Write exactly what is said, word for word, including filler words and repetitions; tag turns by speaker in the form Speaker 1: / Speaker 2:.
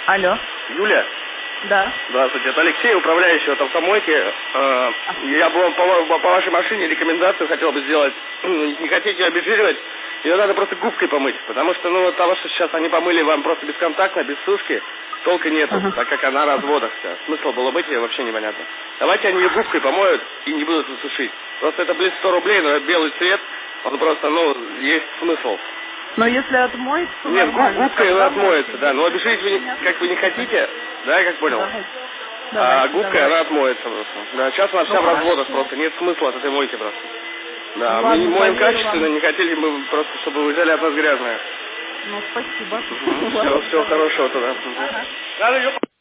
Speaker 1: Алло.
Speaker 2: Юля?
Speaker 1: Да.
Speaker 2: Здравствуйте, это Алексей, управляющий от автомойки. Э, Я бы вам по, по вашей машине рекомендацию хотел бы сделать. Не хотите ее обезжиривать, ее надо просто губкой помыть. Потому что, ну, от того, что сейчас они помыли вам просто бесконтактно, без сушки, толка нету,
Speaker 1: Ага.
Speaker 2: так как она разводах вся. Смысл было мыть ее вообще непонятно. Давайте они ее губкой помоют и не будут сушить. Просто это, блин, сто рублей, но белый цвет, он просто, ну, есть смысл.
Speaker 1: Но если отмоется, то
Speaker 2: Нет, губ,
Speaker 1: нормально.
Speaker 2: губкой она
Speaker 1: Тогда
Speaker 2: отмоется,
Speaker 1: можете
Speaker 2: да. Но
Speaker 1: выписать
Speaker 2: обезжирить вы, не-
Speaker 1: меня.
Speaker 2: как вы не хотите, да, я как понял.
Speaker 1: Давайте.
Speaker 2: А
Speaker 1: Давайте,
Speaker 2: губкой
Speaker 1: давайте.
Speaker 2: она отмоется просто. Да, сейчас она вся
Speaker 1: Ну,
Speaker 2: в разводах
Speaker 1: хорошо.
Speaker 2: просто, нет смысла от этой мойки просто. Да,
Speaker 1: Ну,
Speaker 2: мы не
Speaker 1: ладно,
Speaker 2: моем
Speaker 1: поверю
Speaker 2: качественно,
Speaker 1: вам.
Speaker 2: не хотели мы просто, чтобы вы взяли от нас грязное.
Speaker 1: Ну, спасибо.
Speaker 2: Все,
Speaker 1: Ладно,
Speaker 2: всего
Speaker 1: давайте.
Speaker 2: хорошего тогда.
Speaker 1: Ага.
Speaker 2: Надо ее